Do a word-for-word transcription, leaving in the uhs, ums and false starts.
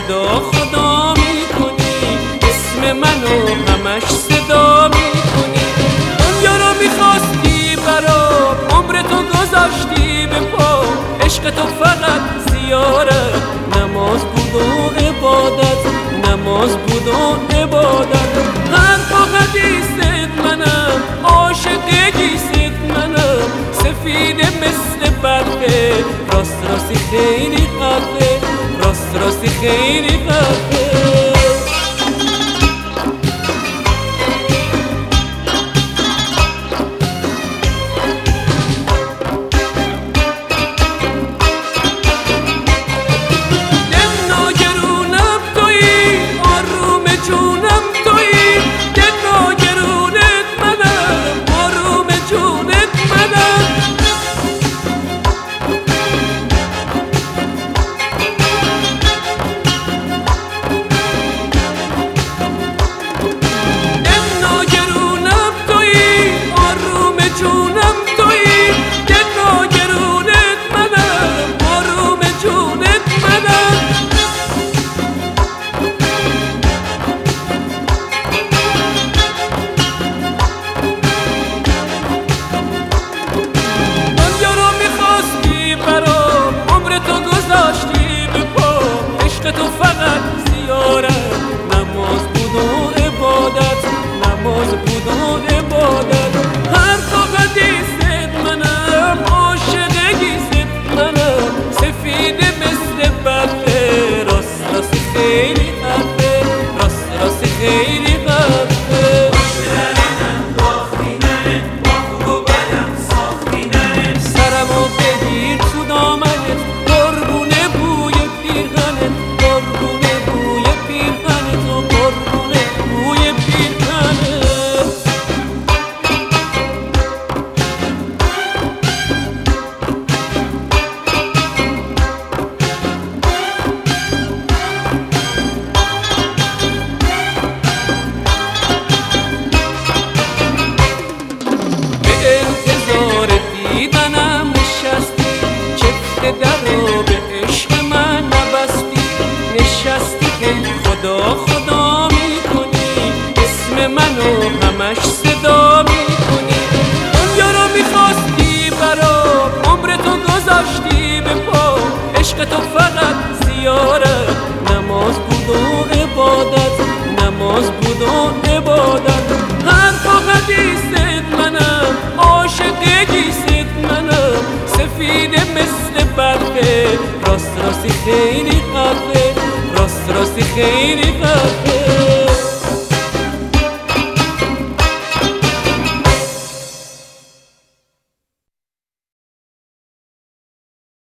خدا خدا میکنی، اسم منو همش صدا میکنی. دنیا رو میخواستی برام، عمر تو گذاشتی به پا، عشق تو فقط زیارت، نماز بود و عبادت، نماز بود و عبادت. حرف و حدیثت منم، عاشق گیست منم، سفید مثل برقه، راست راستی خیلی حقه، راست راستی خیلی حقه. تو فقط زیارت، نماز بود و عبادت، نماز بود و عبادت. حرف و حدیثت منم، عاشق گیست منم، سفید مثل برقه، راست راستی خیلی حقه، راست راستی خیلی حقه. سرمو بگیر تو دامنت، قربونه بوی پیرهنت، قربونه بوی پیرهنت و قربونه بوی پیرهنت. به انتظار دیدنم نشستی، چفت در رو به عشق من نبستی، نشستی که خدا خدا میکنی، اسم منو همش صدا میکنی. دنیا رو میخواستی برام، عمر تو گذاشتی به پا، عشق تو فقط زیارت، نماز بود و عبادت، نماز بود و عبادت. حرف و حدیثت منم، عاشق گیست منم، سفید مثل برقه، راست راستی خیلی حقه، راست راستی خیلی حقه.